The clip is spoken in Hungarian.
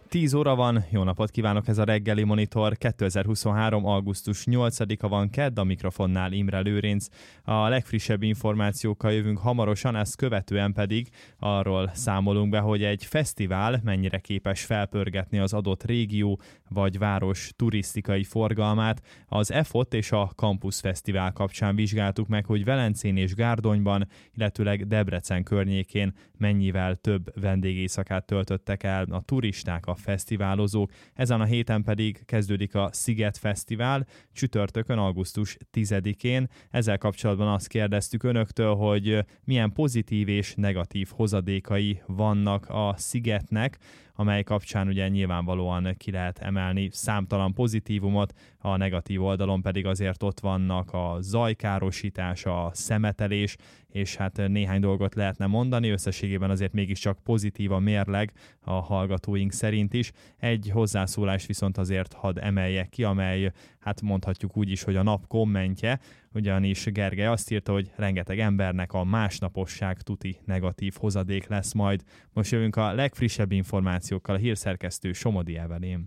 10 óra van, jó napot kívánok, ez a reggeli monitor, 2023. augusztus 8-a van, kedd, a mikrofonnál Imre Lőrinc. A legfrissebb információkkal jövünk hamarosan, ezt követően pedig arról számolunk be, hogy egy fesztivál mennyire képes felpörgetni az adott régió vagy város turisztikai forgalmát. Az EFOT és a Campus Fesztivál kapcsán vizsgáltuk meg, hogy Velencén és Gárdonyban, illetőleg Debrecen környékén mennyivel több vendégészakát töltöttek el a turisták, a fesztiválozók. Ezen a héten pedig kezdődik a Sziget Fesztivál, csütörtökön, augusztus 10-én. Ezzel kapcsolatban azt kérdeztük önöktől, hogy milyen pozitív és negatív hozadékai vannak a Szigetnek, amely kapcsán ugye nyilvánvalóan ki lehet emelni számtalan pozitívumot, a negatív oldalon pedig azért ott vannak a zajkárosítás, a szemetelés, és hát néhány dolgot lehetne mondani, összességében azért mégiscsak pozitív a mérleg a hallgatóink szerint is. Egy hozzászólás viszont azért hadd emeljek ki, amely hát mondhatjuk úgy is, hogy a nap kommentje, ugyanis Gergely azt írta, hogy rengeteg embernek a másnaposság tuti negatív hozadék lesz majd. Most jövünk a legfrissebb információkkal, a hírszerkesztő Somodi Evelyn.